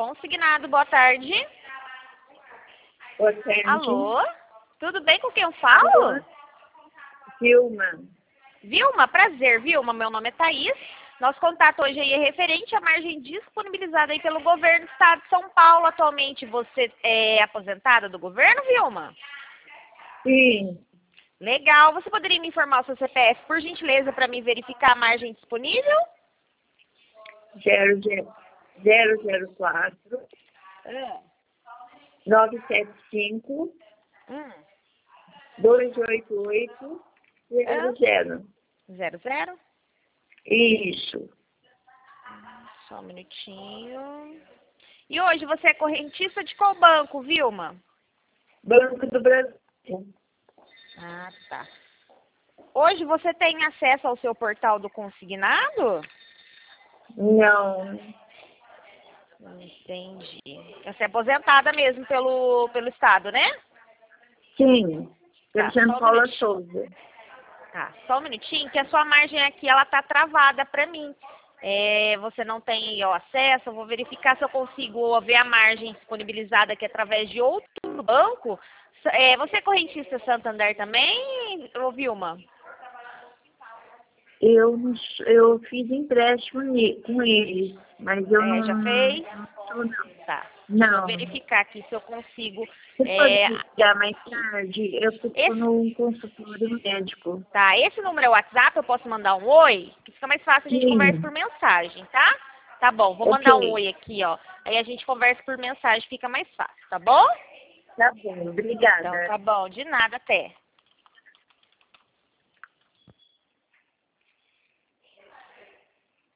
Consignado, boa tarde. Boa tarde. Alô? Tudo bem, com quem eu falo? Alô? Vilma. Vilma, prazer, Vilma. Meu nome é Thaís. Nosso contato hoje aí é referente à margem disponibilizada aí pelo governo do estado de São Paulo. Atualmente você é aposentada do governo, Vilma? Sim. Legal. Você poderia me informar o seu CPF, por gentileza, para me verificar a margem disponível? 004 975 288 00. 00? Isso. Só um minutinho. E hoje você é correntista de qual banco, Vilma? Banco do Brasil. Ah, tá. Hoje você tem acesso ao seu portal do consignado? Não. Entendi. Você é aposentada mesmo pelo estado, né? Sim. Tá, Pelo só um Paula minutinho. Souza. Tá, só um minutinho, que a sua margem aqui, ela tá travada para mim. Você não tem aí o acesso, eu vou verificar se eu consigo ver a margem disponibilizada aqui através de outro banco. Você é correntista Santander também, ô Vilma? Eu fiz empréstimo com eles, mas eu não... Já fez? Não. Tá. Deixa eu Não. verificar aqui se eu consigo. Você pode ligar mais tarde? Eu fico Esse, num consultório médico. tá, esse número é o WhatsApp, eu posso mandar um oi? Que fica mais fácil, a gente conversa Sim. por mensagem, tá? Tá bom, vou mandar um Ok. oi aqui, ó. Aí a gente conversa por mensagem, fica mais fácil, tá bom? Tá bom. Obrigada. Então, tá bom, de nada, até.